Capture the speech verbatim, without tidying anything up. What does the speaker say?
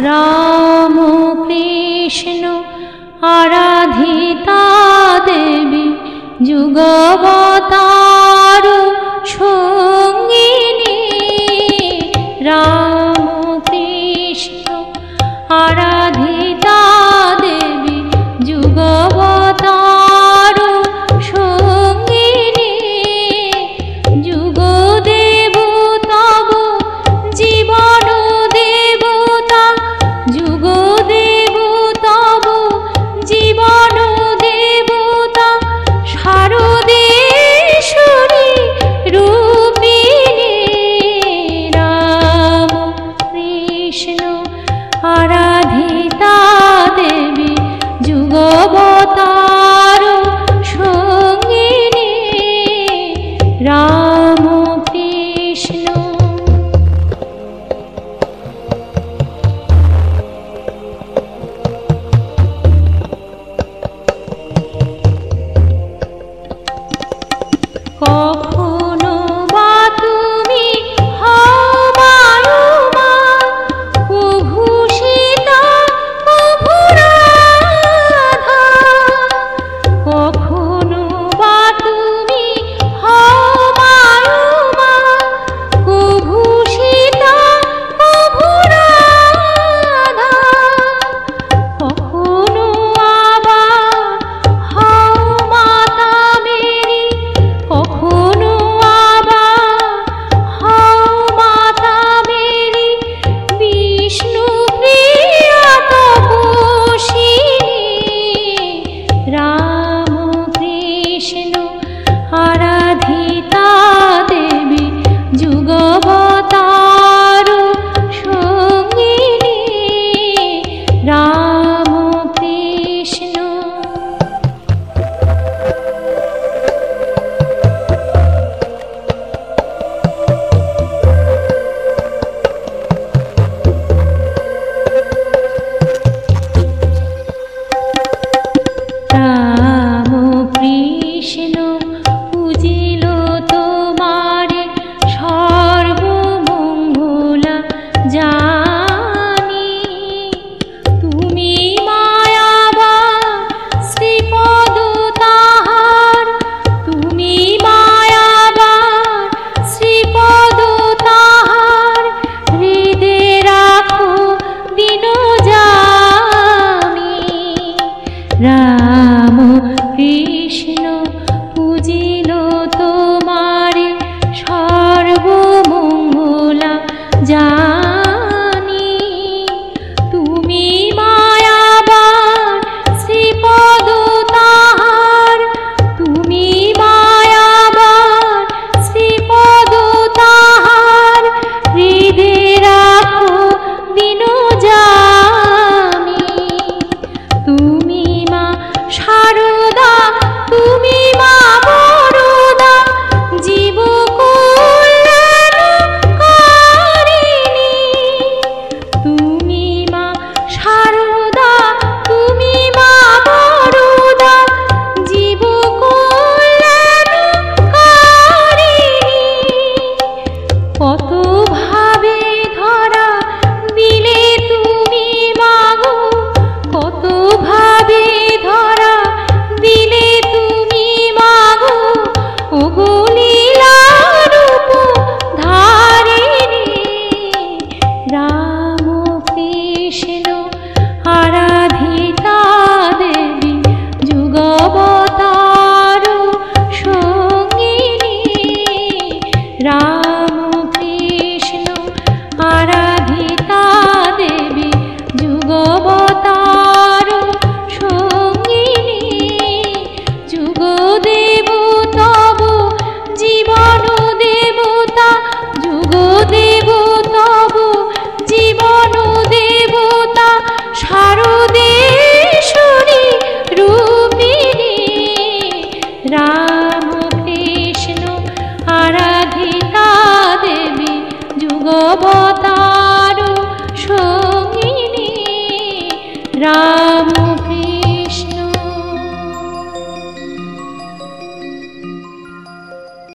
রাম কৃষ্ণ আরাধিতা দেবী যুগবতার সঙ্গিনী। রাম কৃষ্ণ আরাধিতা দেবী যুগবতার সঙ্গিনী। যুগ দেব তব জীবন দেবতা, যুগ দেব তব জীবন দেবতা, শারদেশ্বরী রূপিণী। রাম কৃষ্ণ আরাধিতা দেবী যুগবতার সঙ্গিনী। রাম কৃষ্ণ কখনো বা তুমি হও মায়ুমা, কভু সীতা কভু রাধা। কখনো বা তুমি হও মায়ুমা, কভু সীতা কভু রাধা। কখনো আবার হও মাতা মেরি, কখনো আবার হও মাতা মেরি, বিষ্ণু প্রিয়া তপস্বিনী। রাম কৃষ্ণ আরাধিতা দেবী যুগবতার সঙ্গিনী। রাম কৃষ্ণ রাম কৃষ্ণ পূজিল তোমারে সর্বমঙ্গলা জানি। তুমি মায়াবান শ্রীপদ তাহার, তুমি মায়াবান শ্রীপদ তাহার, হৃদে রাখো দিনযামি। রাম কৃষ্ণ